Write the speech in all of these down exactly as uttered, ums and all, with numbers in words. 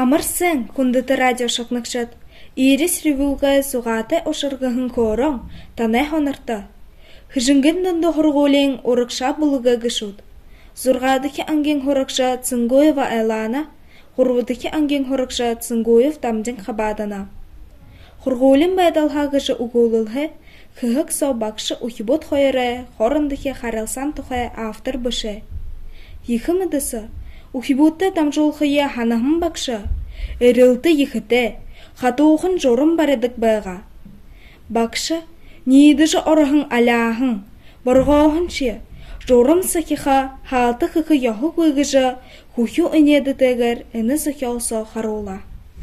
Амарсен кундыты радио шакныкшат. Ирис ревюга сугаты ошыргыхын корон, тане хонырта. Хыжынгын дынды хорголен орыкша булыга гышут. Зургадыки анген хорыкша Цынгоева Айлана, хорвудыки анген хорыкша Цынгоев тамдын хабадана. Хорголен байдалха гыжы угулылхы, хыхык собакшы ухибот хойре, хорындыки харалсан тухай автор бышы. Йыхымыдысы, ухибутты тамжолхые ханахым бакшы, эрылты йыхыте, хатуухын жорым баредік байға. Бакшы, нейдыжы орахын аляхын, борғаухын че, жорым сахиха халты хықы яху көйгіжі, хухю инеді тегер, іні сахиалса харула.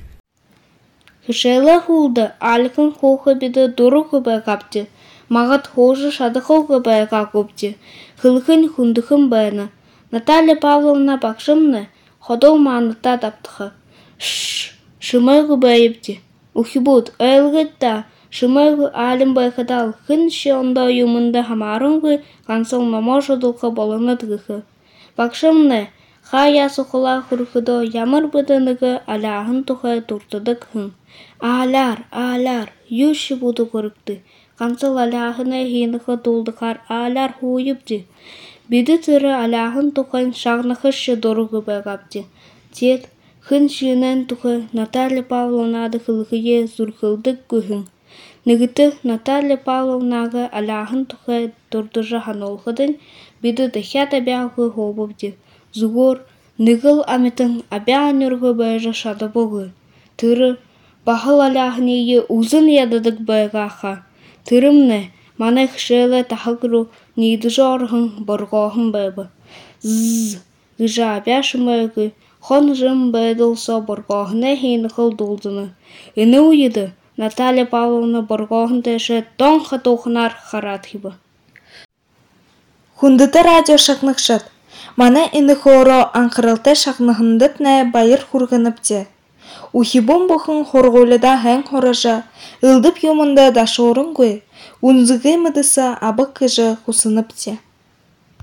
Хышайлы хулды, аликын хулхы биді дұру көбай қапты, мағат хожы шады хол көбай қапты, хылхын хундықын байны. Наталья Павловна бакшымны, ходол маныта таптықы. Шш, шымайғы байыпты. Ухибут, айлғытта, шымайғы алым байқадал, хын шионда юмында хамарыңғы қансыл мамо жодылқы болыны дұғықы. Бакшымны, хая сұқыла құрқыды ямыр бұдынығы аляғын тұқай тұртыдық хын. Аляр, аляр, юші бұды көрікті. Қансыл аляғыны хейнықы дұлдықар аляр хуйыпты. Биді түрі аляғын тұқын шағнықышы дұрығы байғапты. Тет, хын шүйінен тұқы Наталья Павловнады қылғые зүрқылдық көхін. Нігіті Наталья Павловнағы аляғын тұқы дұрдыжы ханолғыдың биді дұхят абяғы хобыпты. Зуғыр, нігіл амитың абяғын үргі байжы шады бұғы. Түрі, бағыл аляғын ейі ұзын ядыдық байғаға. Түрімні, маны хшелі тахығыру нейді жорғын борғоғын бәйбі. Ззз, ғыжа абяшым өгі, хон жым бәйділсо борғоғыны хейні қыл дұлдыны. Үні ұйыды, Наталья Павловна борғоғын тәші тон қатуғынар қаратхибы. Хундыты радио шақнықшат. Мана іні хоро анқырылты шақнығындытны байыр хұрғыныпте. Ухибон бұхын хорғолыда хэн хорыжа, ылдып юмында да шорын көй, унзығы мыдыса абық кыжы хусыныпте.